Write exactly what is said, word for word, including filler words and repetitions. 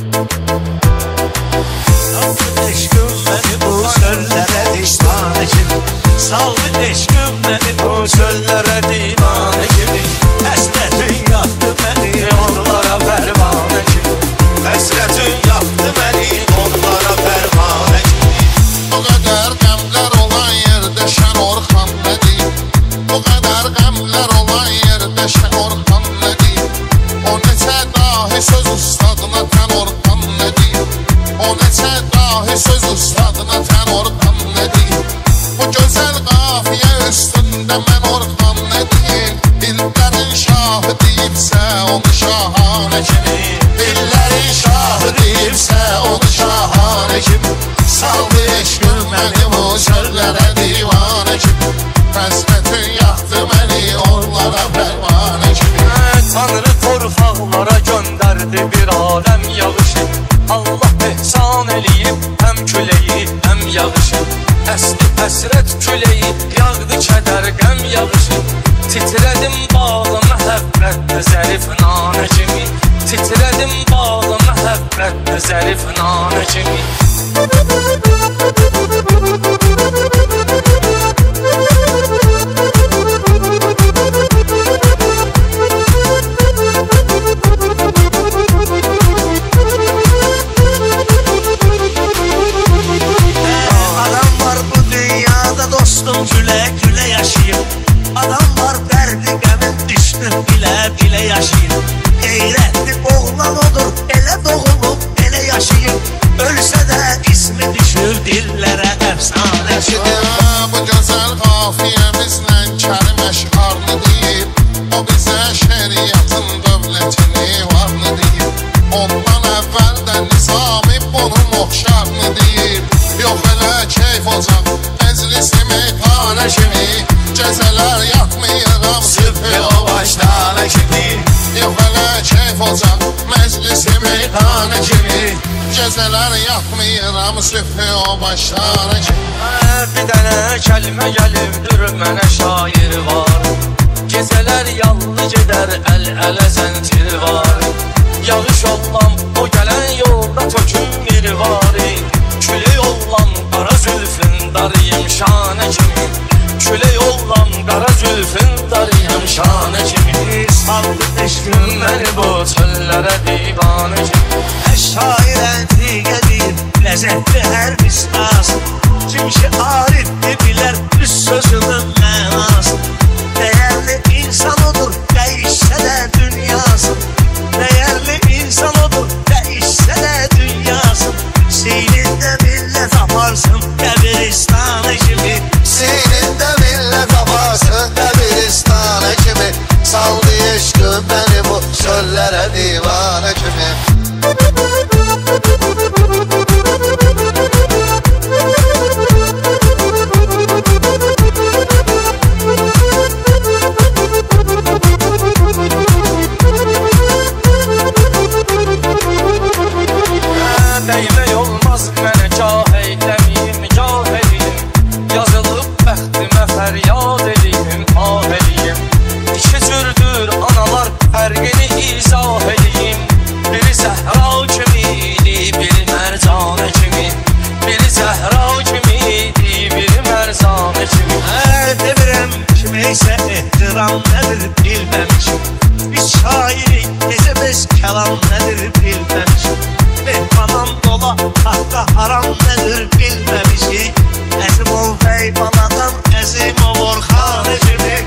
Saldı eşkım beni bu çöllere divane gibi. Saldı eşkım beni bu çöllere divane gibi. Həsrətin yaktı beni onlara pervane gibi. Həsrətin yaktı beni onlara pervane gibi. Bu qədər qəmlər olan yerdə Şən Orxan nə deyim? Bu qədər qəmlər olan yerdə Şən Orxan nə deyim? O neçə dahi söz ustadına Tən Orxan nə deyim? O neçə dahi söz ustadına Tən Orxan nə deyim? Bu gözəl qafiyə üstündə mən Orxan nə deyim? Dillərin şahı deyibsə onu şahanə kimi. Dillərin şahı deyibsə onu şahanə kimi. Saldı eşqim məni bu çöllərə divanə kimi. Həsrətin yaxdı məni onlara pərvanə kimi. Tanrı torpaqlara göndərdi bir aləm yağışı. Allah ehsan eləyib həm küləyi həm yağışı. Əsdi həsrət küləyi yağdı kədər qəm yağışı. Titrədim bağlı məhəbbət zərif nanə kimi. Titrədim bağlı məhəbbət zərif nanə kimi. Adam var bu dünyada dostum gülə gülə yaşayım. Adam var dərdi qəmin düşdüm bilə bilə yaşayım. Qeyrətli oğlan odur elə doğulub elə yaşayım. Ölsə də ismi düşür dillərə əfsanə kimi. Bu gözəl qafiyəmizlə Kərim əşarlı deyib. O bizə şəriatın dövlətini varlı deyib. Ondan əvvəldən Nizami bunun oxşarlı deyib. Yox elə keyf ocaq məclisi meyxanə kimi. Gecələr yatmayıram sübhü o başlanə kimi. Yox elə keyf ocaq məclisi meyxanə kimi. Gecələr yatmayıram sübhü o başlanə kimi. Bir dənə kəlmə gəlibdir mənə şair var. Gecələr yallı gedər əl-ələ zəntir var. Yağış olan o gələn yolda töküm bir vari. Külək olan qara zülfün darıyım şanə kimi. Külək olan qara zülfün darıyım şanə kimi. Saldı eşqim məni bu çöllərə divanə kimi. Şair əntiqə deyir ləzzətli hər misras. Kim ki arifdir bilər üst sözünün mənası. Dəyərli insan odur dəyişsə də dünyası. Dəyərli insan odur dəyişsə də dünyası. Seynində millət aparsın qəbiristanə kimi. Seynində millət aparsın qəbiristanə kimi. Saldı eşqim məni bu çöllərə divanə kimi. Dəymək olmaz mənə cah eyləmiyim, cah eləyim. Yazılıb bəxtimə fəryad eləyim, ah eləyim. İki cürdür analar fərqini izah eləyim. Biri Zəhra kimi idi, biri Mərcanə kimi. Biri Zəhra kimi idi, biri Mərcanə kimi. Hər demirəm kiməysə ehtiram nədir bilməmişim. Biz şairik necə biz kəlam nədir bilməmişim. Mehmanam dola haqqa haram nədir bilməmişik. Əzim ol bəy baladan əzim ol Orxanə kimi.